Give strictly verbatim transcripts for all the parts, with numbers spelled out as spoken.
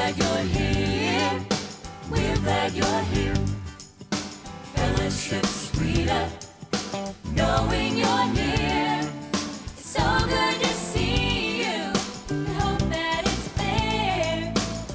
glad you're here. We're glad you're here. Fellowship sweeter, knowing you're near. It's so good to see you. We hope that it's there.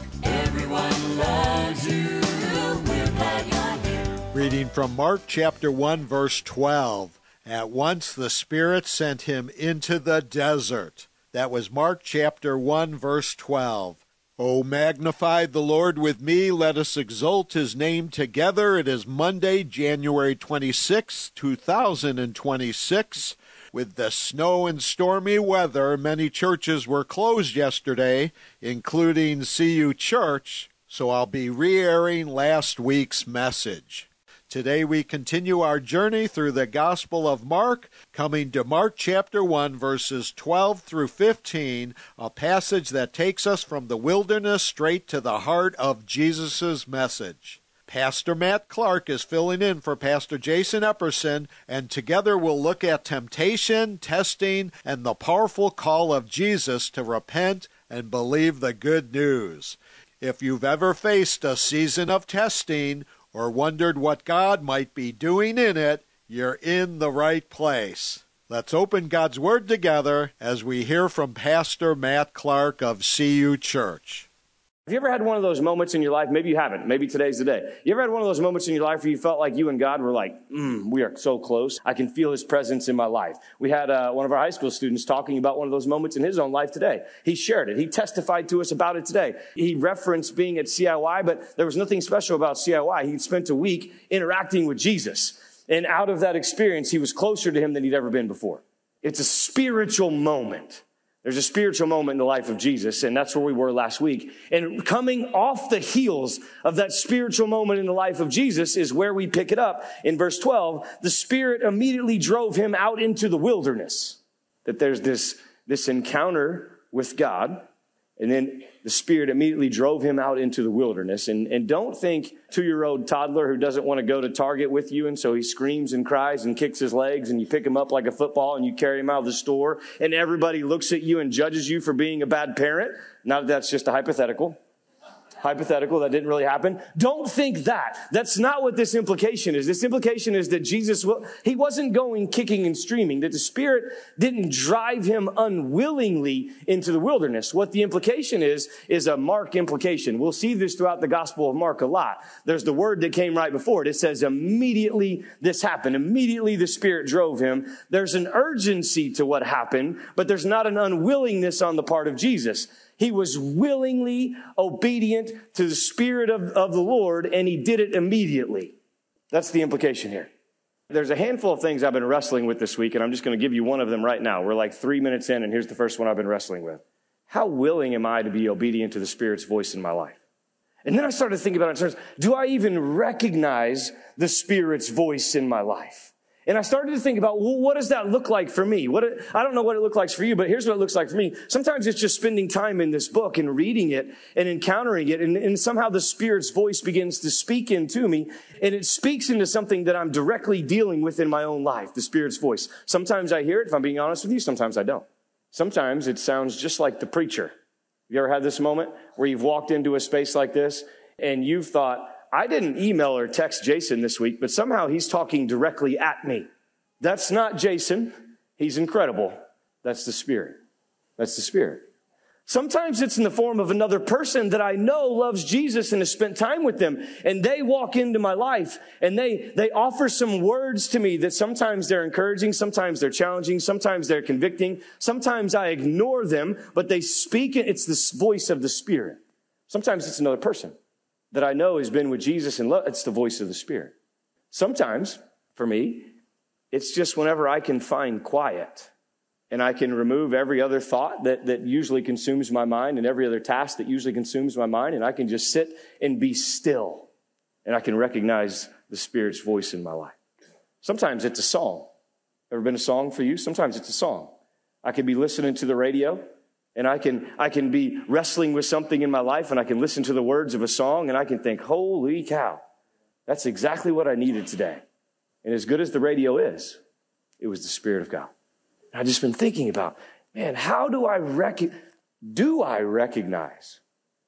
Everyone loves you. We're glad you're here. Reading from Mark chapter one, verse twelve. At once the Spirit sent him into the desert. That was Mark chapter one, verse twelve. O magnify the Lord with me, let us exalt his name together. It is Monday, January twenty-sixth, two thousand twenty-six. With the snow and stormy weather, many churches were closed yesterday, including C U Church, so I'll be re-airing last week's message. Today we continue our journey through the Gospel of Mark, coming to Mark chapter one, verses twelve through fifteen, a passage that takes us from the wilderness straight to the heart of Jesus' message. Pastor Matt Clark is filling in for Pastor Jason Epperson, and together we'll look at temptation, testing, and the powerful call of Jesus to repent and believe the good news. If you've ever faced a season of testing, or wondered what God might be doing in it, you're in the right place. Let's open God's Word together as we hear from Pastor Matt Clark of C U Church. Have you ever had one of those moments in your life? Maybe you haven't. Maybe today's the day. You ever had one of those moments in your life where you felt like you and God were like, mm, we are so close. I can feel his presence in my life. We had uh, one of our high school students talking about one of those moments in his own life today. He shared it. He testified to us about it today. He referenced being at C I Y, but there was nothing special about C I Y. He'd spent a week interacting with Jesus. And out of that experience, he was closer to him than he'd ever been before. It's a spiritual moment. There's a spiritual moment in the life of Jesus, and that's where we were last week. And coming off the heels of that spiritual moment in the life of Jesus is where we pick it up. In verse twelve, the Spirit immediately drove him out into the wilderness. That there's this, this encounter with God, and then the Spirit immediately drove him out into the wilderness. And, and don't think two-year-old toddler who doesn't want to go to Target with you, and so he screams and cries and kicks his legs, and you pick him up like a football and you carry him out of the store, and everybody looks at you and judges you for being a bad parent. Not that that's just a hypothetical. Hypothetical, that didn't really happen. Don't think that. That's not what this implication is. This implication is that Jesus, will, he wasn't going kicking and screaming, that the Spirit didn't drive him unwillingly into the wilderness. What the implication is, is a Mark implication. We'll see this throughout the Gospel of Mark a lot. There's the word that came right before it. It says immediately this happened. Immediately the Spirit drove him. There's an urgency to what happened, but there's not an unwillingness on the part of Jesus. He was willingly obedient to the Spirit of, of the Lord, and he did it immediately. That's the implication here. There's a handful of things I've been wrestling with this week, and I'm just going to give you one of them right now. We're like three minutes in, and here's the first one I've been wrestling with. How willing am I to be obedient to the Spirit's voice in my life? And then I started thinking about it in terms, do I even recognize the Spirit's voice in my life? And I started to think about, well, what does that look like for me? What it, I don't know what it looks like for you, but here's what it looks like for me. Sometimes it's just spending time in this book and reading it and encountering it. And, and somehow the Spirit's voice begins to speak into me. And it speaks into something that I'm directly dealing with in my own life, the Spirit's voice. Sometimes I hear it, if I'm being honest with you. Sometimes I don't. Sometimes it sounds just like the preacher. You ever had this moment where you've walked into a space like this and you've thought, I didn't email or text Jason this week, but somehow he's talking directly at me. That's not Jason. He's incredible. That's the Spirit. That's the Spirit. Sometimes it's in the form of another person that I know loves Jesus and has spent time with them. And they walk into my life and they, they offer some words to me that sometimes they're encouraging, sometimes they're challenging, sometimes they're convicting. Sometimes I ignore them, but they speak it. It's the voice of the Spirit. Sometimes it's another person that I know has been with Jesus and love. It's the voice of the Spirit. Sometimes, for me, it's just whenever I can find quiet and I can remove every other thought that, that usually consumes my mind and every other task that usually consumes my mind, and I can just sit and be still, and I can recognize the Spirit's voice in my life. Sometimes it's a song. Ever been a song for you? Sometimes it's a song. I could be listening to the radio, and I can, I can be wrestling with something in my life, and I can listen to the words of a song, and I can think, holy cow, that's exactly what I needed today. And as good as the radio is, it was the Spirit of God. And I've just been thinking about, man, how do I rec- do I recognize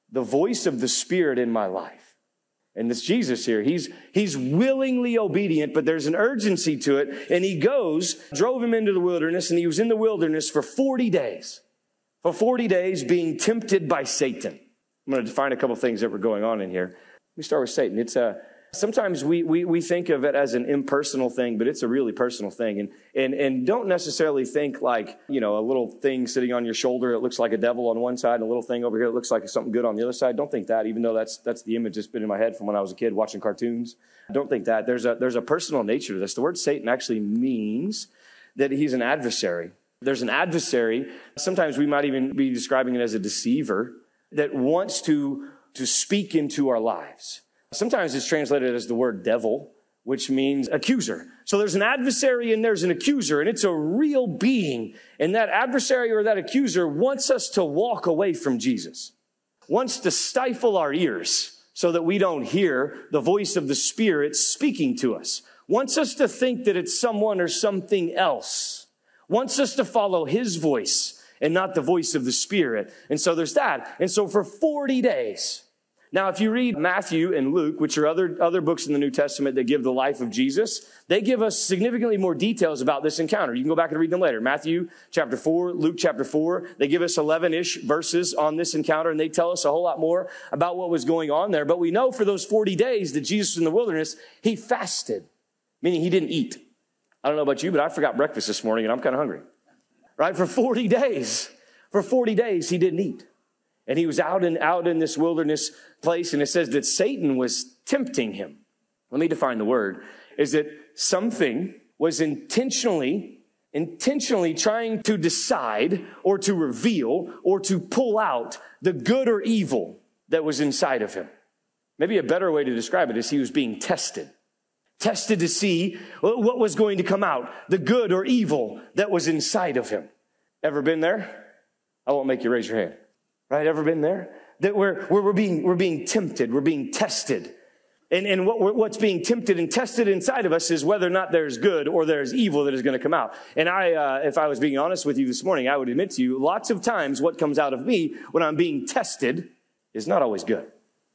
the voice of the Spirit in my life. And this Jesus here, he's, he's willingly obedient, but there's an urgency to it. And he goes, drove him into the wilderness, and he was in the wilderness for forty days. For forty days being tempted by Satan. I'm going to define a couple things that were going on in here. Let me start with Satan. It's a, sometimes we, we, we think of it as an impersonal thing, but it's a really personal thing. And, and, and don't necessarily think like, you know, a little thing sitting on your shoulder that looks like a devil on one side and a little thing over here that looks like something good on the other side. Don't think that, even though that's, that's the image that's been in my head from when I was a kid watching cartoons. Don't think that. There's a, there's a personal nature to this. The word Satan actually means that he's an adversary. There's an adversary. Sometimes we might even be describing it as a deceiver that wants to, to speak into our lives. Sometimes it's translated as the word devil, which means accuser. So there's an adversary and there's an accuser, and it's a real being. And that adversary or that accuser wants us to walk away from Jesus, wants to stifle our ears so that we don't hear the voice of the Spirit speaking to us, wants us to think that it's someone or something else, wants us to follow his voice and not the voice of the Spirit. And so there's that. And so for forty days, now, if you read Matthew and Luke, which are other, other books in the New Testament that give the life of Jesus, they give us significantly more details about this encounter. You can go back and read them later. Matthew chapter four, Luke chapter four, they give us eleven-ish verses on this encounter, and they tell us a whole lot more about what was going on there. But we know for those forty days that Jesus was in the wilderness, he fasted, meaning he didn't eat. I don't know about you, but I forgot breakfast this morning, and I'm kind of hungry. Right? For forty days, for forty days, he didn't eat. And he was out in, out in this wilderness place, and it says that Satan was tempting him. Let me define the word. Is that something was intentionally, intentionally trying to decide or to reveal or to pull out the good or evil that was inside of him. Maybe a better way to describe it is he was being tested. Tested to see what was going to come out, the good or evil that was inside of him. Ever been there? I won't make you raise your hand. Right? Ever been there? That we're, we're, we're being, we're being tempted. We're being tested. And, and what we're, what's being tempted and tested inside of us is whether or not there's good or there's evil that is going to come out. And I, uh, if I was being honest with you this morning, I would admit to you, lots of times what comes out of me when I'm being tested is not always good.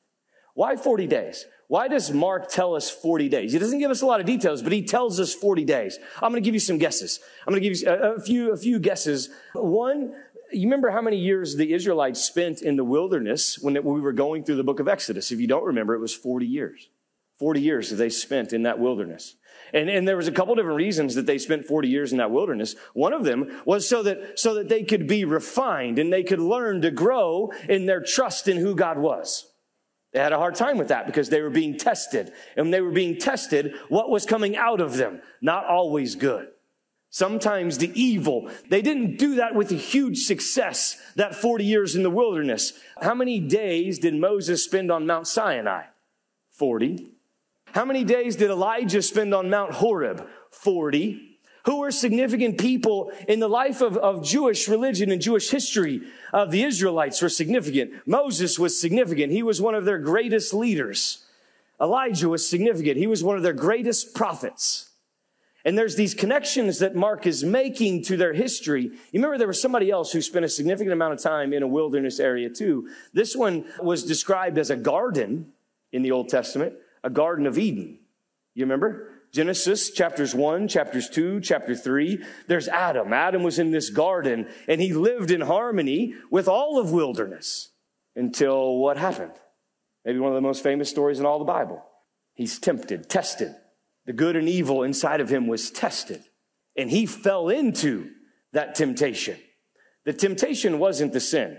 Why forty days? Why does Mark tell us forty days? He doesn't give us a lot of details, but he tells us forty days. I'm going to give you some guesses. I'm going to give you a, a few, a few guesses. One, you remember how many years the Israelites spent in the wilderness when we were going through the book of Exodus? If you don't remember, it was forty years. forty years that they spent in that wilderness. And, and there was a couple different reasons that they spent forty years in that wilderness. One of them was so that, so that they could be refined and they could learn to grow in their trust in who God was. They had a hard time with that because they were being tested. And when they were being tested, what was coming out of them? Not always good. Sometimes the evil. They didn't do that with a huge success, that forty years in the wilderness. How many days did Moses spend on Mount Sinai? forty. How many days did Elijah spend on Mount Horeb? forty. Who were significant people in the life of, of Jewish religion and Jewish history? Of the Israelites were significant. Moses was significant. He was one of their greatest leaders. Elijah was significant. He was one of their greatest prophets. And there's these connections that Mark is making to their history. You remember there was somebody else who spent a significant amount of time in a wilderness area too. This one was described as a garden in the Old Testament, a Garden of Eden. You remember? Genesis chapters one, chapters two, chapter three. There's Adam. Adam was in this garden and he lived in harmony with all of wilderness until what happened? Maybe one of the most famous stories in all the Bible. He's tempted, tested. The good and evil inside of him was tested. And he fell into that temptation. The temptation wasn't the sin.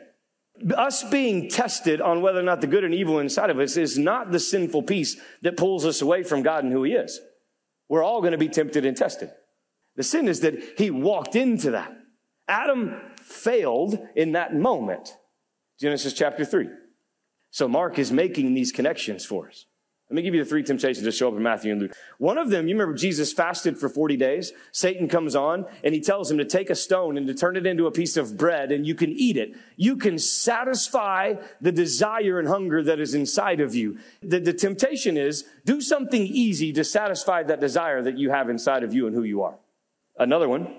Us being tested on whether or not the good and evil inside of us is not the sinful piece that pulls us away from God and who he is. We're all going to be tempted and tested. The sin is that he walked into that. Adam failed in that moment. Genesis chapter three. So Mark is making these connections for us. Let me give you the three temptations that show up in Matthew and Luke. One of them, you remember Jesus fasted for forty days. Satan comes on and he tells him to take a stone and to turn it into a piece of bread and you can eat it. You can satisfy the desire and hunger that is inside of you. The, the temptation is do something easy to satisfy that desire that you have inside of you and who you are. Another one,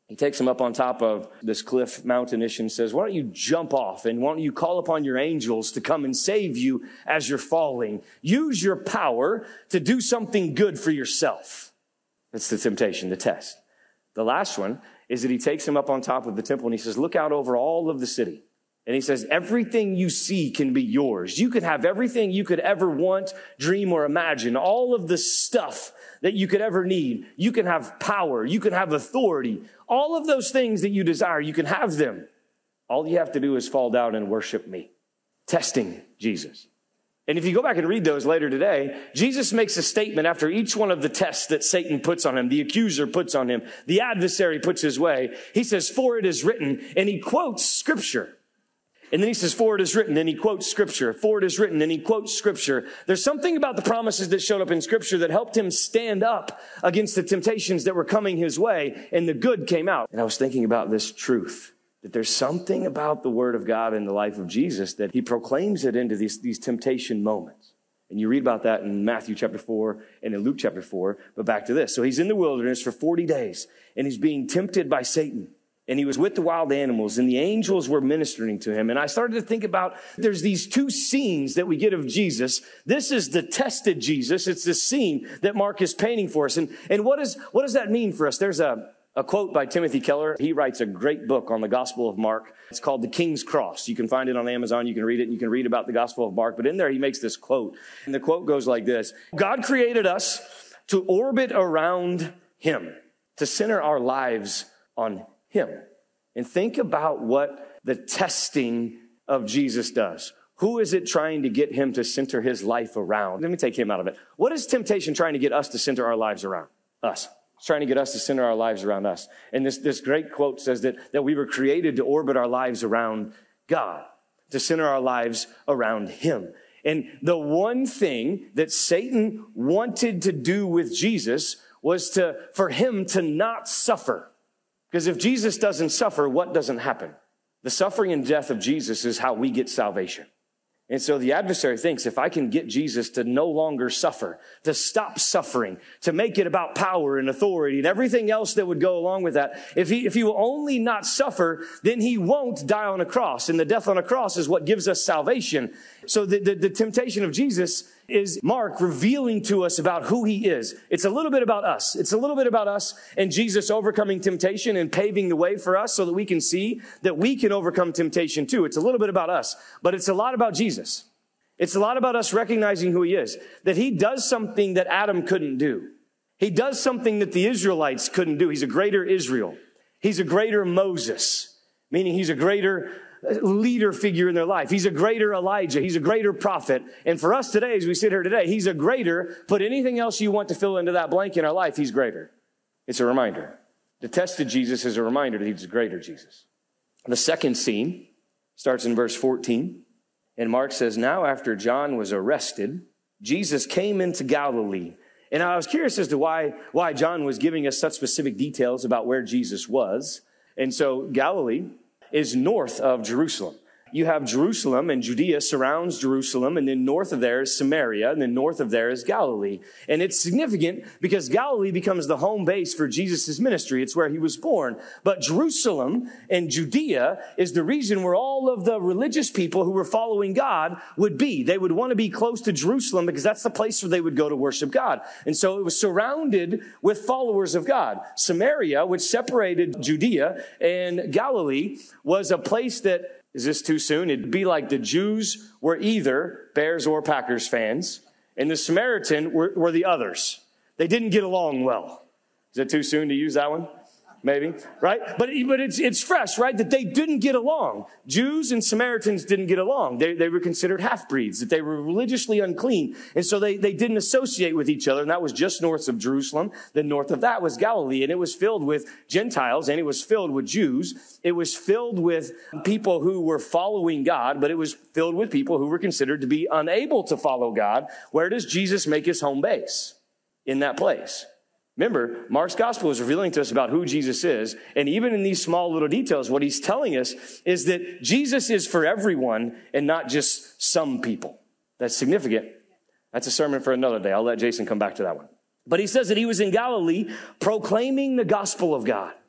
He takes him up on top of this cliff mountainish and says, why don't you jump off and why don't you call upon your angels to come and save you as you're falling? Use your power to do something good for yourself. That's the temptation, the test. The last one is that he takes him up on top of the temple and he says, look out over all of the city. And he says, everything you see can be yours. You can have everything you could ever want, dream, or imagine. All of the stuff that you could ever need. You can have power. You can have authority. All of those things that you desire, you can have them. All you have to do is fall down and worship me. Testing Jesus. And if you go back and read those later today, Jesus makes a statement after each one of the tests that Satan puts on him, the accuser puts on him, the adversary puts his way. He says, for it is written, and he quotes scripture. And then he says, for it is written, and he quotes scripture. For it is written, and he quotes scripture. There's something about the promises that showed up in scripture that helped him stand up against the temptations that were coming his way, and the good came out. And I was thinking about this truth, that there's something about the word of God in the life of Jesus that he proclaims it into these, these temptation moments. And you read about that in Matthew chapter four and in Luke chapter four. But back to this. So he's in the wilderness for forty days, and he's being tempted by Satan. And he was with the wild animals, and the angels were ministering to him. And I started to think about, there's these two scenes that we get of Jesus. This is the tested Jesus. It's the scene that Mark is painting for us. And, and what, is, what does that mean for us? There's a, a quote by Timothy Keller. He writes a great book on the Gospel of Mark. It's called The King's Cross. You can find it on Amazon. You can read it, and you can read about the Gospel of Mark. But in there, he makes this quote. And the quote goes like this. God created us to orbit around him, to center our lives on him. And think about what the testing of Jesus does. Who is it trying to get him to center his life around? Let me take him out of it. What is temptation trying to get us to center our lives around? Us. It's trying to get us to center our lives around us. And this, this great quote says that, that we were created to orbit our lives around God, to center our lives around him. And the one thing that Satan wanted to do with Jesus was to, for him to not suffer. Because if Jesus doesn't suffer, what doesn't happen? The suffering and death of Jesus is how we get salvation. And so the adversary thinks, if I can get Jesus to no longer suffer, to stop suffering, to make it about power and authority and everything else that would go along with that, if he, if he will only not suffer, then he won't die on a cross. And the death on a cross is what gives us salvation. So the, the, the temptation of Jesus is Mark revealing to us about who he is. It's a little bit about us. It's a little bit about us and Jesus overcoming temptation and paving the way for us so that we can see that we can overcome temptation too. It's a little bit about us, but it's a lot about Jesus. It's a lot about us recognizing who he is, that he does something that Adam couldn't do. He does something that the Israelites couldn't do. He's a greater Israel. He's a greater Moses, meaning he's a greater leader figure in their life. He's a greater Elijah. He's a greater prophet. And for us today, as we sit here today, he's a greater. Put anything else you want to fill into that blank in our life, he's greater. It's a reminder. The tested Jesus is a reminder that he's a greater Jesus. The second scene starts in verse fourteen. And Mark says, now after John was arrested, Jesus came into Galilee. And I was curious as to why, why John was giving us such specific details about where Jesus was. And so Galilee is north of Jerusalem. You have Jerusalem, and Judea surrounds Jerusalem, and then north of there is Samaria, and then north of there is Galilee. And it's significant because Galilee becomes the home base for Jesus' ministry. It's where he was born. But Jerusalem and Judea is the region where all of the religious people who were following God would be. They would want to be close to Jerusalem because that's the place where they would go to worship God. And so it was surrounded with followers of God. Samaria, which separated Judea and Galilee, was a place that, is this too soon? It'd be like the Jews were either Bears or Packers fans, and the Samaritan were, were the others. They didn't get along well. Is it too soon to use that one? Maybe, right? But, but it's, it's fresh, right? That they didn't get along. Jews and Samaritans didn't get along. They, they were considered half-breeds, that they were religiously unclean. And so they, they didn't associate with each other. And that was just north of Jerusalem. Then north of that was Galilee. And it was filled with Gentiles and it was filled with Jews. It was filled with people who were following God, but it was filled with people who were considered to be unable to follow God. Where does Jesus make his home base? In that place. Remember, Mark's gospel is revealing to us about who Jesus is. And even in these small little details, what he's telling us is that Jesus is for everyone and not just some people. That's significant. That's a sermon for another day. I'll let Jason come back to that one. But he says that he was in Galilee proclaiming the gospel of God.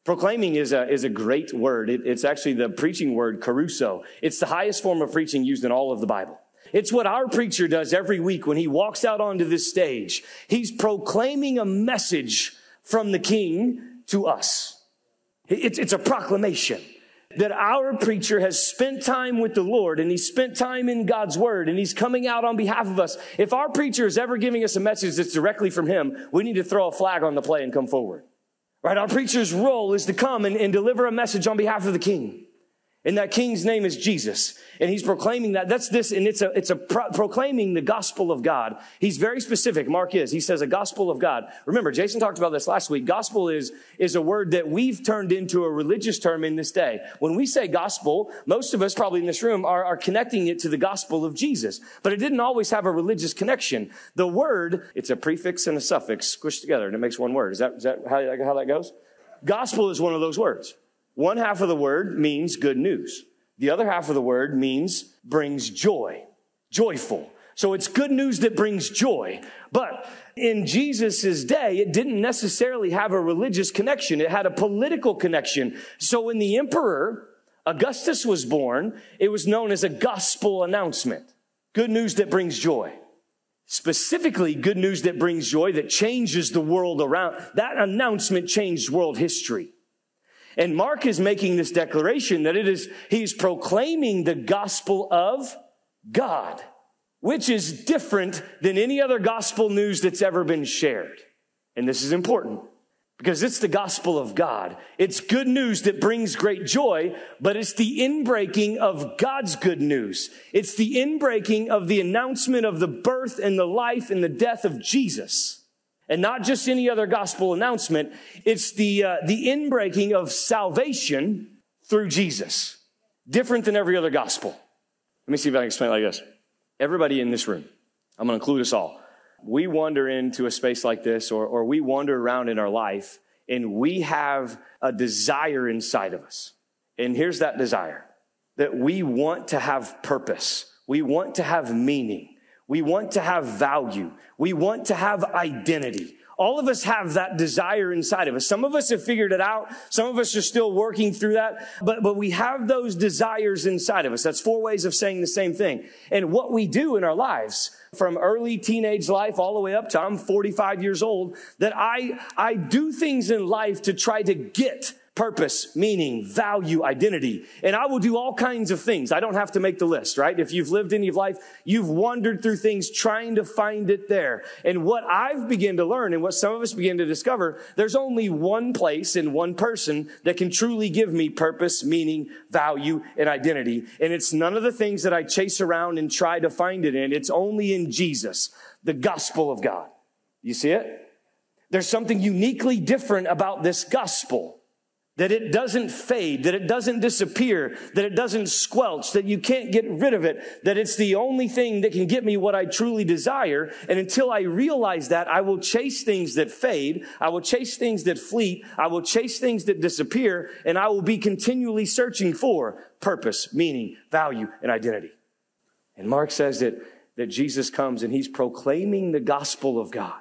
Proclaiming is a, is a great word. It, it's actually the preaching word, caruso. It's the highest form of preaching used in all of the Bible. It's what our preacher does every week when he walks out onto this stage. He's proclaiming a message from the King to us. It's, it's a proclamation that our preacher has spent time with the Lord, and he's spent time in God's word, and he's coming out on behalf of us. If our preacher is ever giving us a message that's directly from him, we need to throw a flag on the play and come forward. Right? Our preacher's role is to come and, and deliver a message on behalf of the King. And that King's name is Jesus. And he's proclaiming that. That's this, and it's a, it's a pro- proclaiming the gospel of God. He's very specific. Mark is. He says a gospel of God. Remember, Jason talked about this last week. Gospel is, is a word that we've turned into a religious term in this day. When we say gospel, most of us probably in this room are, are connecting it to the gospel of Jesus. But it didn't always have a religious connection. The word, it's a prefix and a suffix squished together, and it makes one word. Is that, is that how, how that goes? Gospel is one of those words. One half of the word means good news. The other half of the word means brings joy, joyful. So it's good news that brings joy. But in Jesus' day, it didn't necessarily have a religious connection. It had a political connection. So when the emperor Augustus was born, it was known as a gospel announcement. Good news that brings joy. Specifically, good news that brings joy, that changes the world around. That announcement changed world history. And Mark is making this declaration that it is, he's proclaiming the gospel of God, which is different than any other gospel news that's ever been shared. And this is important because it's the gospel of God. It's good news that brings great joy, but it's the inbreaking of God's good news. It's the inbreaking of the announcement of the birth and the life and the death of Jesus. And not just any other gospel announcement. It's the, uh, the inbreaking of salvation through Jesus. Different than every other gospel. Let me see if I can explain it like this. Everybody in this room, I'm going to include us all. We wander into a space like this, or, or we wander around in our life, and we have a desire inside of us. And here's that desire. That we want to have purpose. We want to have meaning. We want to have value. We want to have identity. All of us have that desire inside of us. Some of us have figured it out. Some of us are still working through that. But, but we have those desires inside of us. That's four ways of saying the same thing. And what we do in our lives, from early teenage life all the way up to I'm forty-five years old, that I, I do things in life to try to get purpose, meaning, value, identity. And I will do all kinds of things. I don't have to make the list, right? If you've lived any of life, you've wandered through things trying to find it there. And what I've begun to learn and what some of us begin to discover, there's only one place and one person that can truly give me purpose, meaning, value, and identity. And it's none of the things that I chase around and try to find it in. It's only in Jesus, the gospel of God. You see it? There's something uniquely different about this gospel. That it doesn't fade, that it doesn't disappear, that it doesn't squelch, that you can't get rid of it, that it's the only thing that can get me what I truly desire. And until I realize that, I will chase things that fade, I will chase things that fleet, I will chase things that disappear, and I will be continually searching for purpose, meaning, value, and identity. And Mark says that, that Jesus comes and he's proclaiming the gospel of God.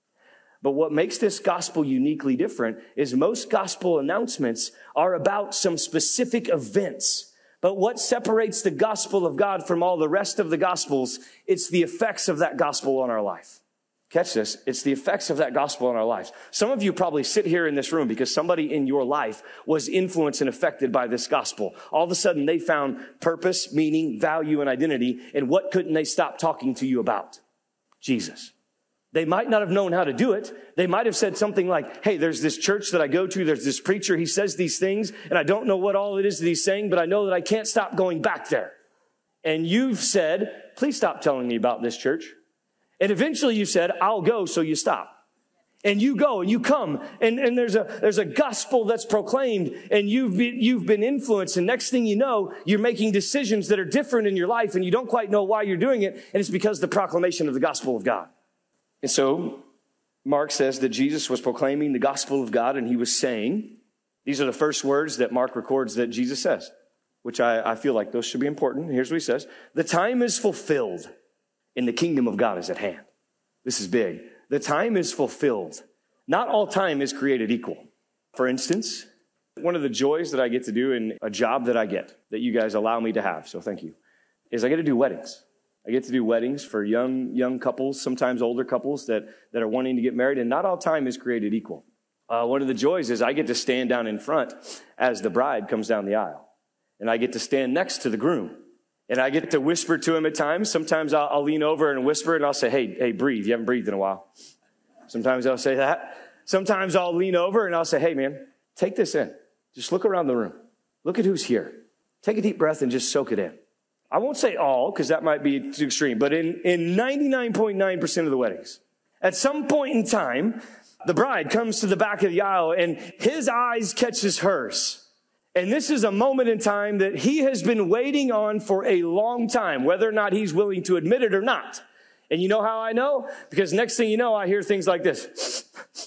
But what makes this gospel uniquely different is most gospel announcements are about some specific events. But what separates the gospel of God from all the rest of the gospels, it's the effects of that gospel on our life. Catch this. It's the effects of that gospel on our lives. Some of you probably sit here in this room because somebody in your life was influenced and affected by this gospel. All of a sudden they found purpose, meaning, value, and identity. And what couldn't they stop talking to you about? Jesus. They might not have known how to do it. They might have said something like, hey, there's this church that I go to. There's this preacher. He says these things, and I don't know what all it is that he's saying, but I know that I can't stop going back there. And you've said, please stop telling me about this church. And eventually you said, I'll go, so you stop. And you go and you come, and, and there's a there's a gospel that's proclaimed, and you've been, you've been influenced, and next thing you know, you're making decisions that are different in your life, and you don't quite know why you're doing it, and it's because of the proclamation of the gospel of God. And so, Mark says that Jesus was proclaiming the gospel of God, and he was saying, these are the first words that Mark records that Jesus says, which I, I feel like those should be important. Here's what he says. The time is fulfilled, and the kingdom of God is at hand. This is big. The time is fulfilled. Not all time is created equal. For instance, One of the joys that I get to do in a job that I get, that you guys allow me to have, so thank you, is I get to do weddings. I get to do weddings for young young couples, sometimes older couples that, that are wanting to get married, and not all time is created equal. Uh, one of the joys is I get to stand down in front as the bride comes down the aisle, and I get to stand next to the groom, and I get to whisper to him at times. Sometimes I'll, I'll lean over and whisper, and I'll say, hey, hey, breathe. You haven't breathed in a while. Sometimes I'll say that. Sometimes I'll lean over and I'll say, hey, man, take this in. Just look around the room. Look at who's here. Take a deep breath and just soak it in. I won't say all, because that might be too extreme, but in, in ninety-nine point nine percent of the weddings, at some point in time, the bride comes to the back of the aisle and his eyes catches hers. And this is a moment in time that he has been waiting on for a long time, whether or not he's willing to admit it or not. And you know how I know? Because next thing you know, I hear things like this.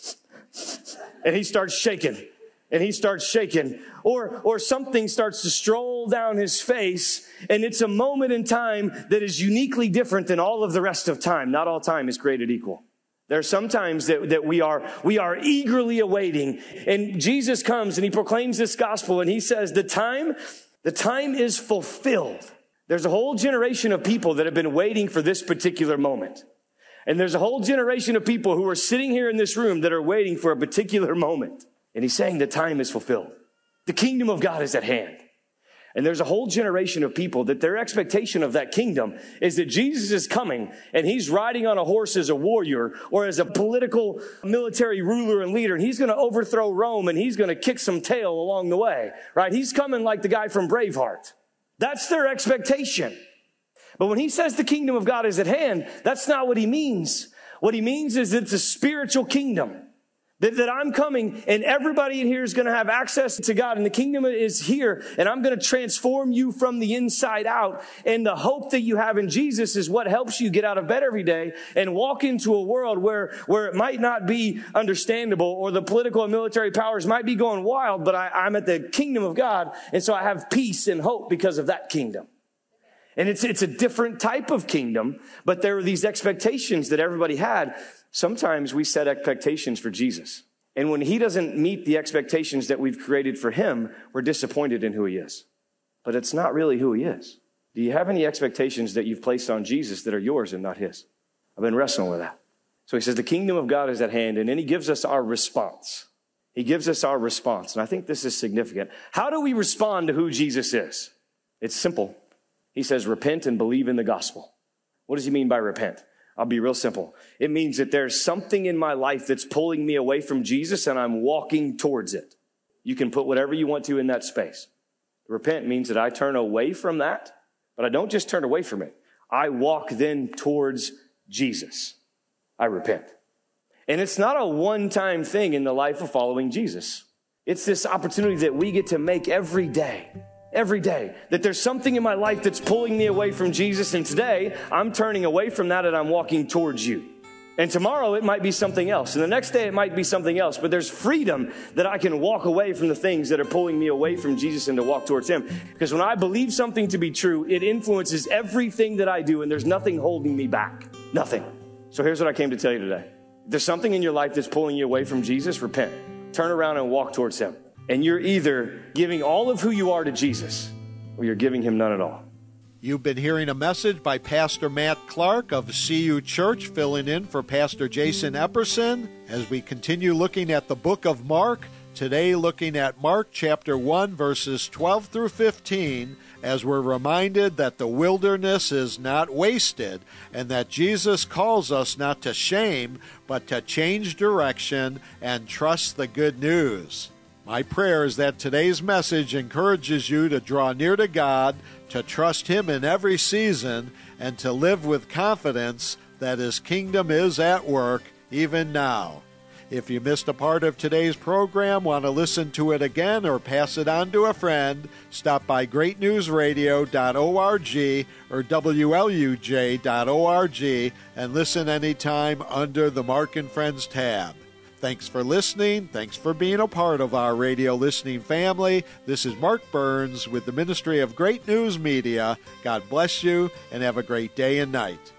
And he starts shaking. And he starts shaking. Or, or something starts to stroll down his face. And it's a moment in time that is uniquely different than all of the rest of time. Not all time is created equal. There are some times that, that we are, we are eagerly awaiting. And Jesus comes and he proclaims this gospel and he says, the time, the time is fulfilled. There's a whole generation of people that have been waiting for this particular moment. And there's a whole generation of people who are sitting here in this room that are waiting for a particular moment. And he's saying the time is fulfilled. The kingdom of God is at hand. And there's a whole generation of people that their expectation of that kingdom is that Jesus is coming and he's riding on a horse as a warrior or as a political military ruler and leader. And he's going to overthrow Rome and he's going to kick some tail along the way, right? He's coming like the guy from Braveheart. That's their expectation. But when he says the kingdom of God is at hand, that's not what he means. What he means is it's a spiritual kingdom. That, that I'm coming and everybody in here is going to have access to God and the kingdom is here and I'm going to transform you from the inside out. And the hope that you have in Jesus is what helps you get out of bed every day and walk into a world where, where it might not be understandable or the political and military powers might be going wild, but I, I'm at the kingdom of God. And so I have peace and hope because of that kingdom. And it's, it's a different type of kingdom, but there were these expectations that everybody had. Sometimes we set expectations for Jesus. And when he doesn't meet the expectations that we've created for him, we're disappointed in who he is. But it's not really who he is. Do you have any expectations that you've placed on Jesus that are yours and not his? I've been wrestling with that. So he says the kingdom of God is at hand, and then he gives us our response. He gives us our response. And I think this is significant. How do we respond to who Jesus is? It's simple. He says, repent and believe in the gospel. What does he mean by repent? I'll be real simple. It means that there's something in my life that's pulling me away from Jesus and I'm walking towards it. You can put whatever you want to in that space. Repent means that I turn away from that, but I don't just turn away from it. I walk then towards Jesus. I repent. And it's not a one-time thing in the life of following Jesus. It's this opportunity that we get to make every day. Every day, that there's something in my life that's pulling me away from Jesus. And today, I'm turning away from that and I'm walking towards you. And tomorrow, it might be something else. And the next day, it might be something else. But there's freedom that I can walk away from the things that are pulling me away from Jesus and to walk towards him. Because when I believe something to be true, it influences everything that I do. And there's nothing holding me back. Nothing. So here's what I came to tell you today. If there's something in your life that's pulling you away from Jesus, repent. Turn around and walk towards him. And you're either giving all of who you are to Jesus or you're giving him none at all. You've been hearing a message by Pastor Matt Clark of C U Church, filling in for Pastor Jason Epperson as we continue looking at the book of Mark. Today looking at Mark chapter one, verses twelve through fifteen, as we're reminded that the wilderness is not wasted and that Jesus calls us not to shame, but to change direction and trust the good news. My prayer is that today's message encourages you to draw near to God, to trust him in every season, and to live with confidence that his kingdom is at work even now. If you missed a part of today's program, want to listen to it again or pass it on to a friend, stop by great news radio dot org or W L U J dot org and listen anytime under the Mark and Friends tab. Thanks for listening. Thanks for being a part of our radio listening family. This is Mark Burns with the Ministry of Great News Media. God bless you and have a great day and night.